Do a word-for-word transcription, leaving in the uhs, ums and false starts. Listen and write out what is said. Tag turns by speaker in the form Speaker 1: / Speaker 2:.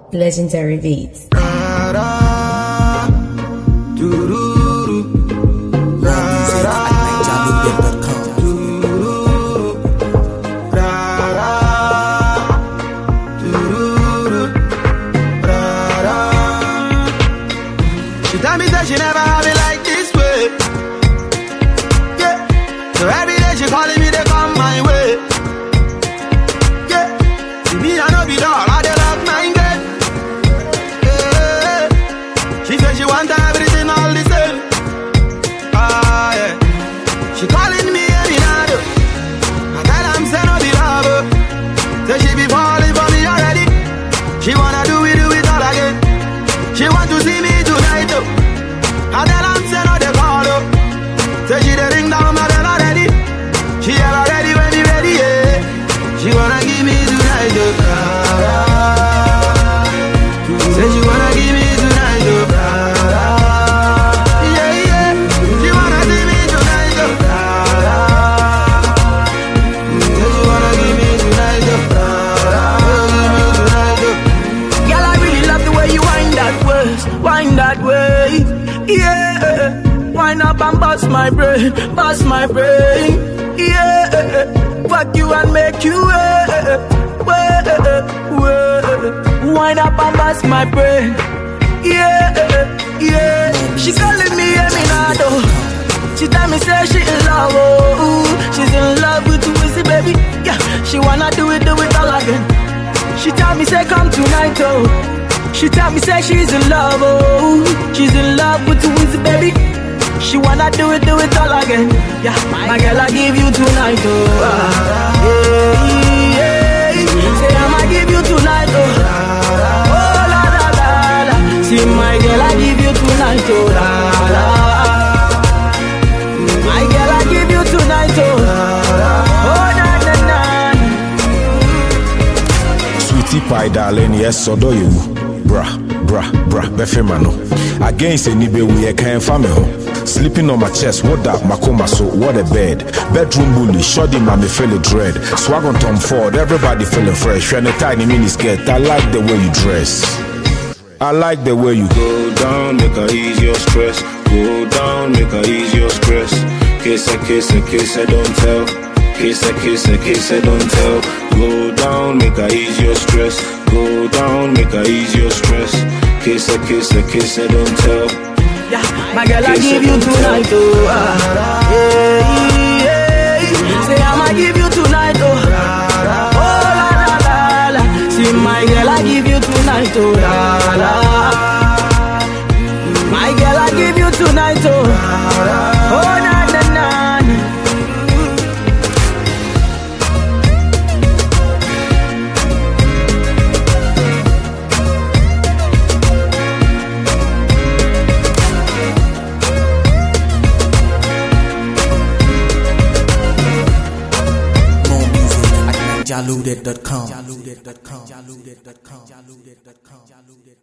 Speaker 1: Legendary Beats.
Speaker 2: She tell me that she never have it like this way. Yeah. So every day she calling me, they come my way. Yeah. See me, I know be dog, I dey love my girl. Yeah. She said she want everything all the same. Ah, yeah. She calling me every night. I tell her I'm saying no be love. Say she be falling for me already. She wanna do it, do it all again. She want to see me tonight, oh. I tell her I'm saying no they call, oh. Say she dey ring down my bell already. She ever ready when me ready, yeah. She wanna give me tonight, oh. Say she wanna give me tonight, oh. Yeah, yeah. She wanna see me tonight, oh. Say she wanna give me tonight, oh. Give me tonight, oh.
Speaker 3: Girl, I really love the way you wind that waist, wind that way, yeah. Wind up and bust my brain, bust my brain, yeah. Fuck you and make you wait, wait, wait. Wind up and bust my brain, yeah, yeah. She calling me Eminado. She tell me say she in love, oh, she's in love with Wizzy, baby. Yeah, she wanna do it, do it all again. She tell me say come tonight, oh. She tell me say she's in love, oh, she's in love with Wizzy, baby. She wanna do it, do it all again. Yeah, my girl, I give you tonight, oh. Ah, yeah, yeah. Say I'ma give you tonight, oh. Oh la la la la. See my girl, I give you tonight, oh. La la. My girl, I give you tonight, oh. Oh na na na.
Speaker 4: Sweetie pie darling, yes, so do you. Bra, bra, bra, befemano. Against any be we can't family. Sleeping on my chest, what that, Makoma, so what a bed. Bedroom bully, shoddy, mommy feeling dread. Swag on Tom Ford, everybody feeling fresh. You're in a tiny mini skirt, I like the way you dress. I like the way you
Speaker 5: go down, make her ease your stress. Go down, make her ease your stress. Kiss her, kiss her, kiss her, don't tell. Kiss her, kiss her, kiss her, don't tell. Go down, make her ease your stress. Go down, make her ease your stress. Kiss her, kiss her, kiss her, don't tell.
Speaker 3: Yeah, my girl, I give you tonight, oh. Ah, yeah, yeah. Say I'ma give you tonight, oh. Oh la la la la. See my girl, I give you tonight, oh. La la. My girl, I give you tonight, oh. Oh na na na.
Speaker 6: Jaluded dot com.